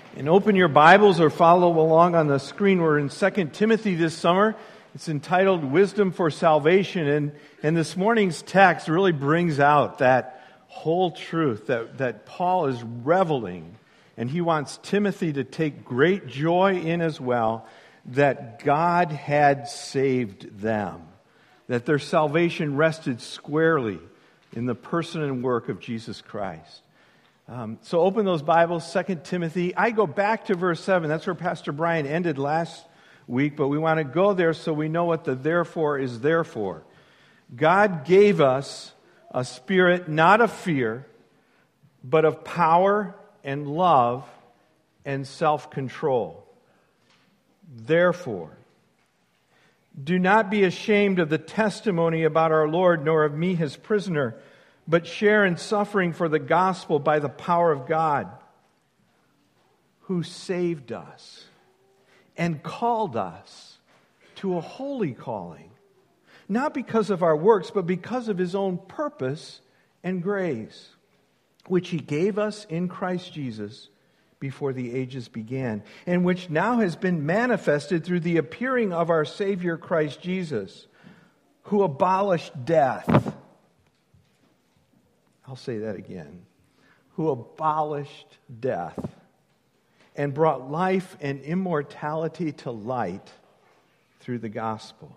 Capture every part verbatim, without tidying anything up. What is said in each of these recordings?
And open your Bibles or follow along on the screen. We're in Second Timothy this summer. It's entitled Wisdom for Salvation. And, and this morning's text really brings out that whole truth that, that Paul is reveling. And he wants Timothy to take great joy in as well, that God had saved them. That their salvation rested squarely in the person and work of Jesus Christ. Um, so open those Bibles, Second Timothy. I go back to verse seven. That's where Pastor Brian ended last week, but we want to go there so we know what the therefore is there for. God gave us a spirit not of fear, but of power and love and self-control. Therefore, do not be ashamed of the testimony about our Lord, nor of me, his prisoner, but share in suffering for the gospel by the power of God, who saved us and called us to a holy calling, not because of our works, but because of his own purpose and grace, which he gave us in Christ Jesus before the ages began, and which now has been manifested through the appearing of our Savior Christ Jesus, who abolished death. I'll say that again. Who abolished death and brought life and immortality to light through the gospel,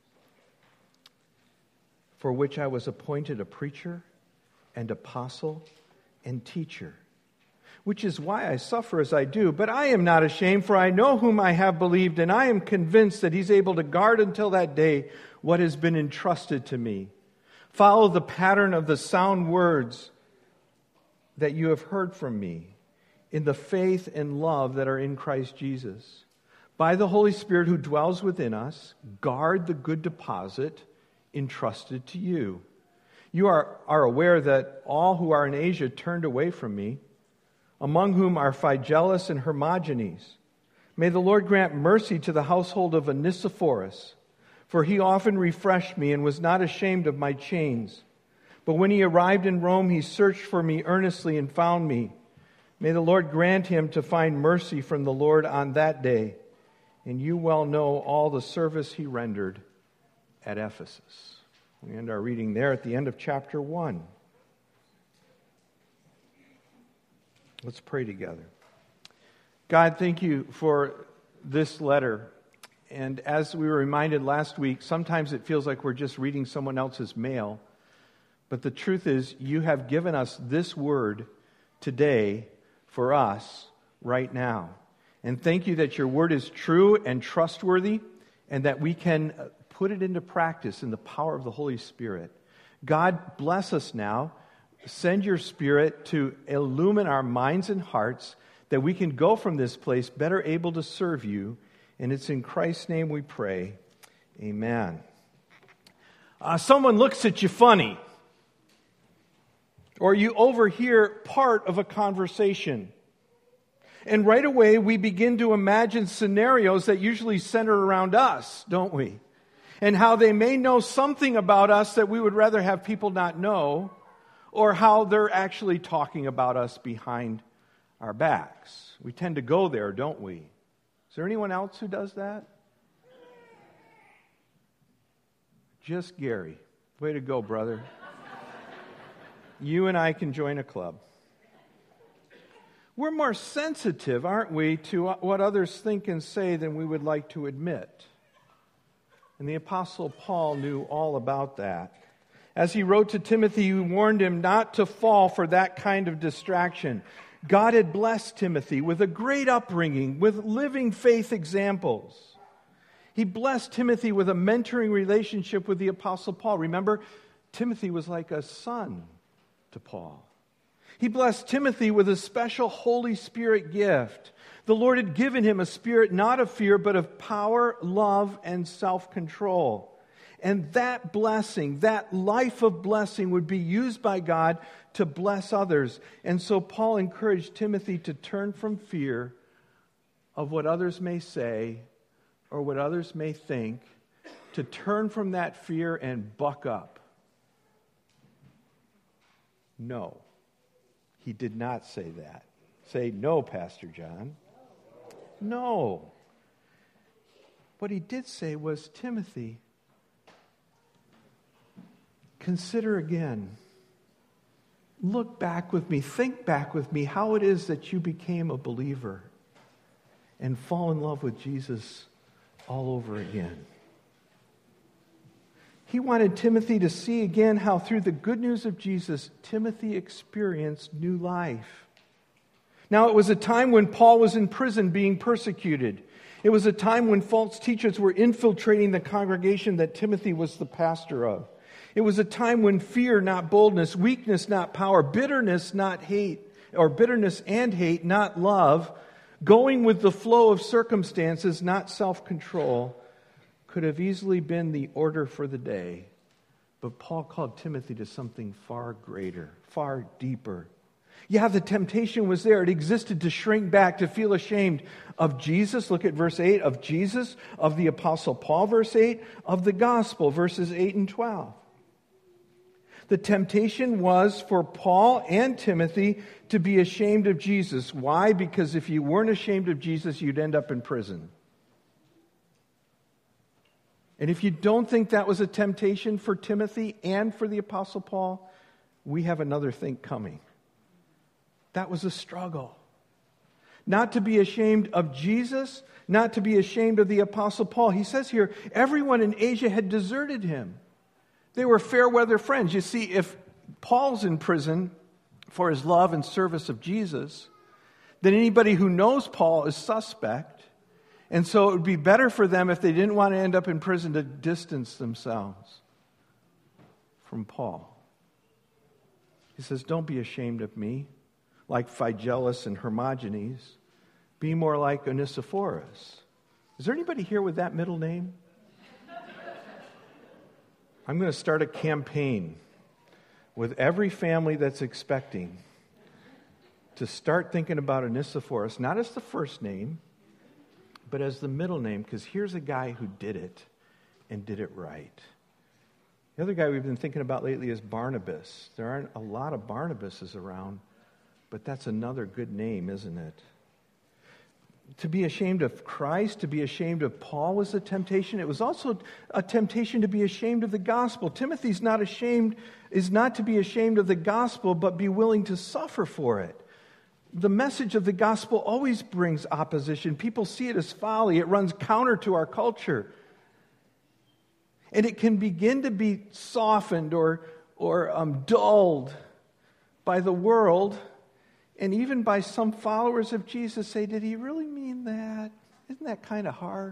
for which I was appointed a preacher and apostle and teacher, which is why I suffer as I do. But I am not ashamed, for I know whom I have believed, and I am convinced that he's able to guard until that day what has been entrusted to me. Follow the pattern of the sound words that you have heard from me in the faith and love that are in Christ Jesus. By the Holy Spirit who dwells within us, guard the good deposit entrusted to you. You are, are aware that all who are in Asia turned away from me, among whom are Phygelus and Hermogenes. May the Lord grant mercy to the household of Onesiphorus, for he often refreshed me and was not ashamed of my chains. But when he arrived in Rome, he searched for me earnestly and found me. May the Lord grant him to find mercy from the Lord on that day. And you well know all the service he rendered at Ephesus. We end our reading there at the end of chapter one. Let's pray together. God, thank you for this letter. And as we were reminded last week, sometimes it feels like we're just reading someone else's mail. But the truth is, you have given us this word today for us right now. And thank you that your word is true and trustworthy, and that we can put it into practice in the power of the Holy Spirit. God, bless us now. Send your Spirit to illumine our minds and hearts, that we can go from this place better able to serve you. And it's in Christ's name we pray. Amen. Uh, someone looks at you funny, or you overhear part of a conversation. And right away we begin to imagine scenarios that usually center around us, don't we? And how they may know something about us that we would rather have people not know, or how they're actually talking about us behind our backs. We tend to go there, don't we? Is there anyone else who does that? Just Gary. Way to go, brother. You and I can join a club. We're more sensitive, aren't we, to what others think and say than we would like to admit. And the Apostle Paul knew all about that. As he wrote to Timothy, he warned him not to fall for that kind of distraction. God had blessed Timothy with a great upbringing, with living faith examples. He blessed Timothy with a mentoring relationship with the Apostle Paul. Remember, Timothy was like a son to Paul. He blessed Timothy with a special Holy Spirit gift. The Lord had given him a spirit not of fear, but of power, love, and self-control. And that blessing, that life of blessing would be used by God to bless others. And so Paul encouraged Timothy to turn from fear of what others may say or what others may think, to turn from that fear and buck up. No, he did not say that. Say, no, Pastor John. No. What he did say was, Timothy, consider again. Look back with me. Think back with me how it is that you became a believer and fall in love with Jesus all over again. He wanted Timothy to see again how through the good news of Jesus, Timothy experienced new life. Now, it was a time when Paul was in prison being persecuted. It was a time when false teachers were infiltrating the congregation that Timothy was the pastor of. It was a time when fear, not boldness, weakness, not power, bitterness, not hate, or bitterness and hate, not love, going with the flow of circumstances, not self-control, could have easily been the order for the day. But Paul called Timothy to something far greater, far deeper. Yeah, the temptation was there. It existed to shrink back, to feel ashamed of Jesus. Look at verse eight, of Jesus, of the Apostle Paul, verse eight, of the gospel, verses eight and twelve. The temptation was for Paul and Timothy to be ashamed of Jesus. Why? Because if you weren't ashamed of Jesus, you'd end up in prison. And if you don't think that was a temptation for Timothy and for the Apostle Paul, we have another thing coming. That was a struggle. Not to be ashamed of Jesus, not to be ashamed of the Apostle Paul. He says here, everyone in Asia had deserted him. They were fair weather friends. You see, if Paul's in prison for his love and service of Jesus, then anybody who knows Paul is suspect. And so it would be better for them, if they didn't want to end up in prison, to distance themselves from Paul. He says, don't be ashamed of me, like Phygelus and Hermogenes. Be more like Onesiphorus. Is there anybody here with that middle name? I'm going to start a campaign with every family that's expecting to start thinking about Onesiphorus, not as the first name, but as the middle name, because here's a guy who did it and did it right. The other guy we've been thinking about lately is Barnabas. There aren't a lot of Barnabases around, but that's another good name, isn't it? To be ashamed of Christ, to be ashamed of Paul was a temptation. It was also a temptation to be ashamed of the gospel. Timothy's not ashamed, is not to be ashamed of the gospel, but be willing to suffer for it. The message of the gospel always brings opposition. People see it as folly. It runs counter to our culture. And it can begin to be softened or, or um, dulled by the world. And even by some followers of Jesus say, did he really mean that? Isn't that kind of harsh?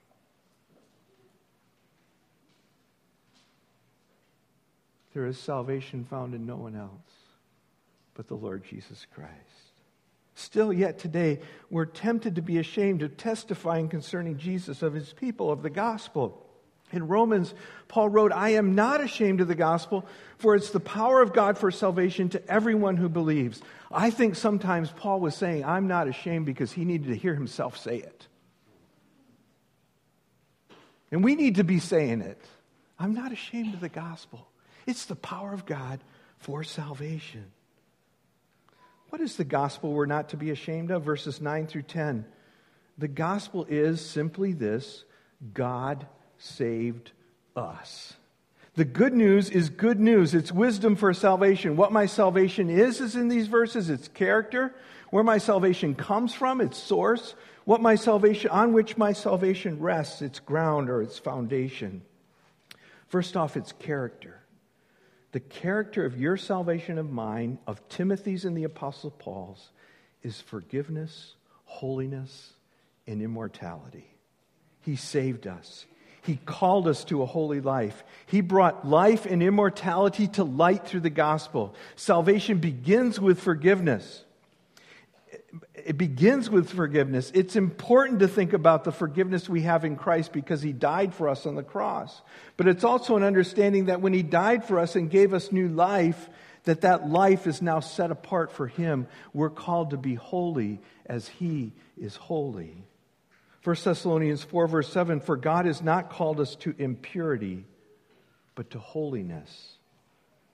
There is salvation found in no one else but the Lord Jesus Christ. Still yet today, we're tempted to be ashamed of testifying concerning Jesus, of his people, of the gospel. In Romans, Paul wrote, I am not ashamed of the gospel, for it's the power of God for salvation to everyone who believes. I think sometimes Paul was saying, I'm not ashamed because he needed to hear himself say it. And we need to be saying it. I'm not ashamed of the gospel. It's the power of God for salvation. What is the gospel we're not to be ashamed of? Verses nine through ten. The gospel is simply this: God saved us. The good news is good news. It's wisdom for salvation. What my salvation is, is in these verses. It's character. Where my salvation comes from, its source. What my salvation, on which my salvation rests, its ground or its foundation. First off, it's character. The character of your salvation, of mine, of Timothy's and the Apostle Paul's, is forgiveness, holiness, and immortality. He saved us. He called us to a holy life. He brought life and immortality to light through the gospel. Salvation begins with forgiveness. It begins with forgiveness. It's important to think about the forgiveness we have in Christ because he died for us on the cross. But it's also an understanding that when he died for us and gave us new life, that that life is now set apart for him. We're called to be holy as he is holy. First Thessalonians four, verse seven, for God has not called us to impurity, but to holiness.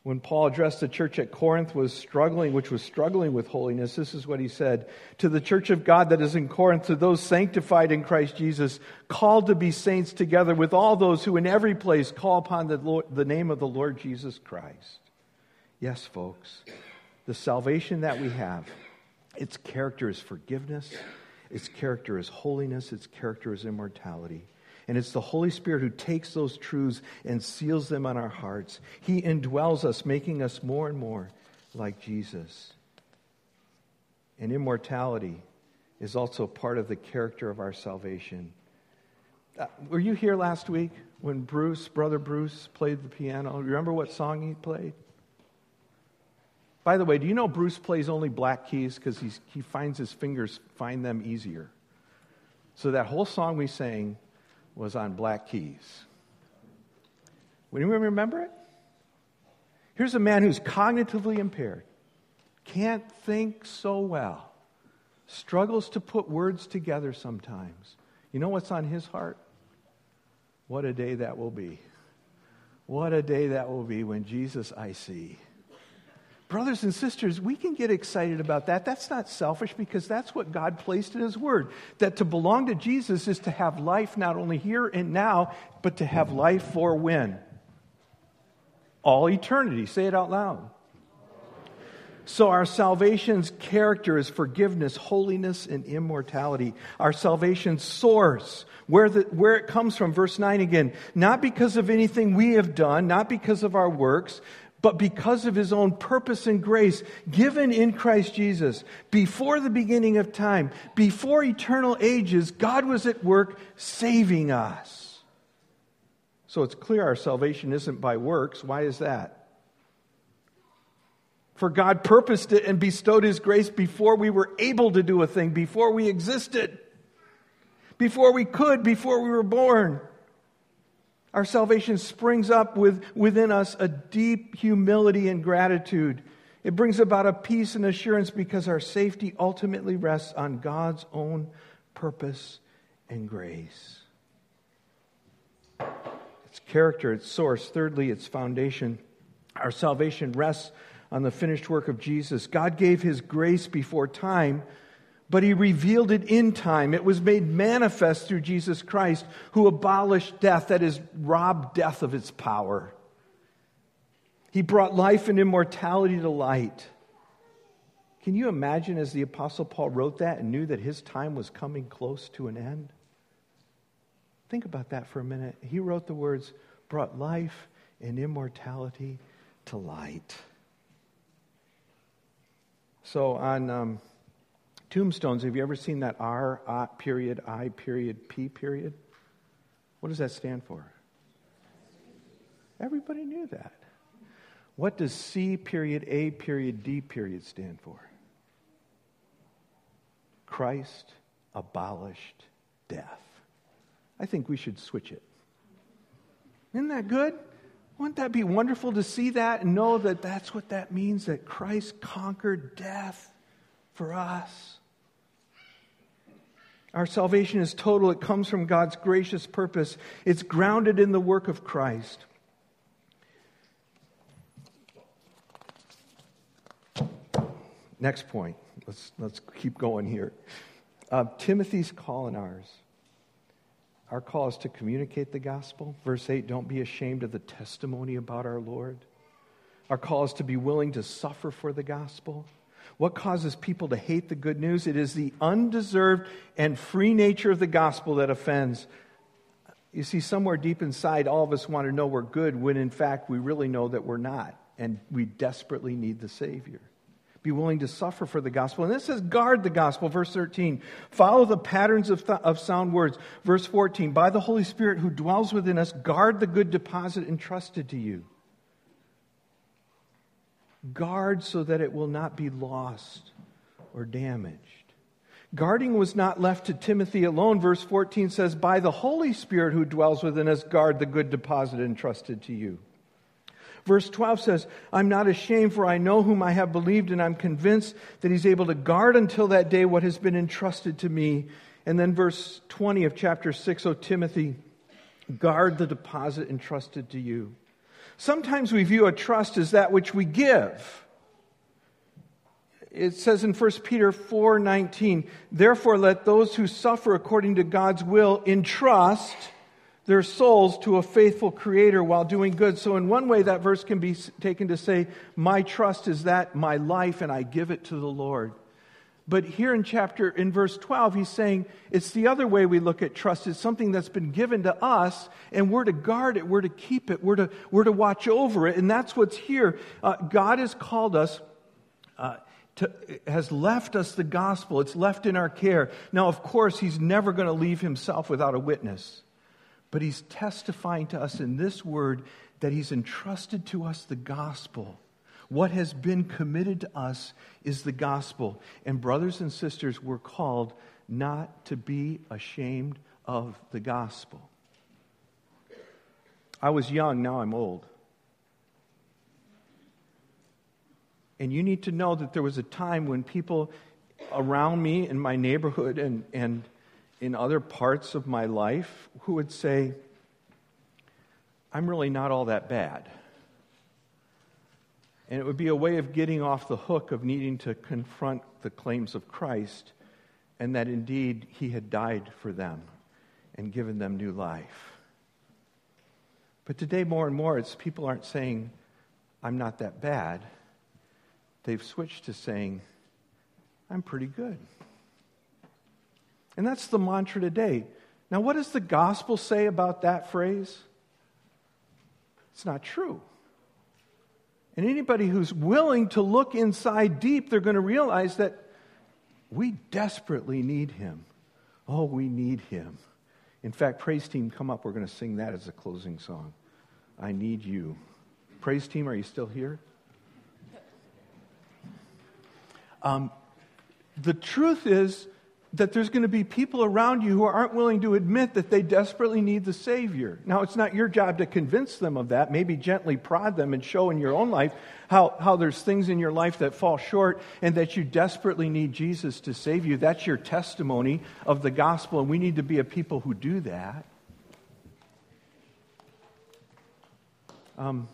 When Paul addressed the church at Corinth was struggling, which was struggling with holiness, this is what he said. To the church of God that is in Corinth, to those sanctified in Christ Jesus, called to be saints together with all those who in every place call upon the, Lord, the name of the Lord Jesus Christ. Yes, folks, the salvation that we have, its character is forgiveness, its character is holiness, its character is immortality. And it's the Holy Spirit who takes those truths and seals them on our hearts. He indwells us, making us more and more like Jesus. And immortality is also part of the character of our salvation. Uh, were you here last week when Bruce, Brother Bruce, played the piano? Remember what song he played? By the way, do you know Bruce plays only black keys because he finds his fingers find them easier? So that whole song we sang was on black keys. Would anyone remember it? Here's a man who's cognitively impaired, can't think so well, struggles to put words together sometimes. You know what's on his heart? What a day that will be. What a day that will be when Jesus I see. Brothers and sisters, we can get excited about that. That's not selfish because that's what God placed in His Word. That to belong to Jesus is to have life not only here and now, but to have life for when? All eternity. Say it out loud. So our salvation's character is forgiveness, holiness, and immortality. Our salvation's source, where, the, where it comes from, verse nine again, not because of anything we have done, not because of our works, but because of His own purpose and grace given in Christ Jesus. Before the beginning of time, before eternal ages, God was at work saving us. So it's clear our salvation isn't by works. Why is that? For God purposed it and bestowed His grace before we were able to do a thing, before we existed, before we could, before we were born. Our salvation springs up with, within us a deep humility and gratitude. It brings about a peace and assurance because our safety ultimately rests on God's own purpose and grace. Its character, its source. Thirdly, its foundation. Our salvation rests on the finished work of Jesus. God gave His grace before time, but He revealed it in time. It was made manifest through Jesus Christ, who abolished death, that is, robbed death of its power. He brought life and immortality to light. Can you imagine as the Apostle Paul wrote that and knew that his time was coming close to an end? Think about that for a minute. He wrote the words, brought life and immortality to light. So on... Um, Tombstones, have you ever seen that R, uh, period, I, period, P, period? What does that stand for? Everybody knew that. What does C, period, A, period, D, period stand for? Christ abolished death. I think we should switch it. Isn't that good? Wouldn't that be wonderful to see that and know that that's what that means, that Christ conquered death for us? Our salvation is total. It comes from God's gracious purpose. It's grounded in the work of Christ. Next point. Let's, let's keep going here. Uh, Timothy's call and ours. Our call is to communicate the gospel. Verse eight, don't be ashamed of the testimony about our Lord. Our call is to be willing to suffer for the gospel. What causes people to hate the good news? It is the undeserved and free nature of the gospel that offends. You see, somewhere deep inside, all of us want to know we're good, when in fact we really know that we're not, and we desperately need the Savior. Be willing to suffer for the gospel. And this says, guard the gospel. Verse thirteen, follow the patterns of, th- of sound words. Verse fourteen, by the Holy Spirit who dwells within us, guard the good deposit entrusted to you. Guard so that it will not be lost or damaged. Guarding was not left to Timothy alone. Verse fourteen says, by the Holy Spirit who dwells within us, guard the good deposit entrusted to you. Verse twelve says, I'm not ashamed, for I know whom I have believed, and I'm convinced that He's able to guard until that day what has been entrusted to me. And then verse twenty of chapter six, O Timothy, guard the deposit entrusted to you. Sometimes we view a trust as that which we give. It says in First Peter four nineteen, therefore let those who suffer according to God's will entrust their souls to a faithful Creator while doing good. So in one way that verse can be taken to say, my trust is that my life and I give it to the Lord. But here in chapter, in verse twelve, he's saying it's the other way we look at trust. It's something that's been given to us, and we're to guard it, we're to keep it, we're to, we're to watch over it. And that's what's here. Uh, God has called us, uh, to, has left us the gospel. It's left in our care. Now, of course, he's never going to leave himself without a witness. But he's testifying to us in this word that he's entrusted to us the gospel. What has been committed to us is the gospel. And brothers and sisters, we're called not to be ashamed of the gospel. I was young, now I'm old. And you need to know that there was a time when people around me in my neighborhood and, and in other parts of my life who would say, I'm really not all that bad. And it would be a way of getting off the hook of needing to confront the claims of Christ and that indeed he had died for them and given them new life. But today more and more it's people aren't saying, I'm not that bad. They've switched to saying, I'm pretty good. And that's the mantra today. Now, what does the gospel say about that phrase? It's not true. And anybody who's willing to look inside deep, they're going to realize that we desperately need him. Oh, we need him. In fact, praise team, come up. We're going to sing that as a closing song. I need you. Praise team, are you still here? Um, the truth is that there's going to be people around you who aren't willing to admit that they desperately need the Savior. Now, it's not your job to convince them of that. Maybe gently prod them and show in your own life how, how there's things in your life that fall short and that you desperately need Jesus to save you. That's your testimony of the gospel, and we need to be a people who do that. Um,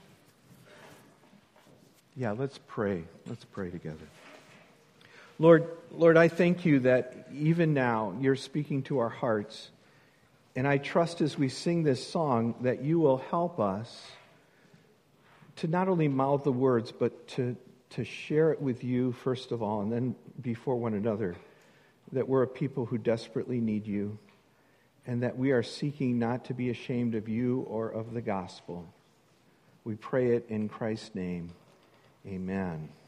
yeah, let's pray. Let's pray together. Lord, Lord, I thank you that even now you're speaking to our hearts. And I trust as we sing this song that you will help us to not only mouth the words, but to, to share it with you first of all, and then before one another, that we're a people who desperately need you, and that we are seeking not to be ashamed of you or of the gospel. We pray it in Christ's name. Amen.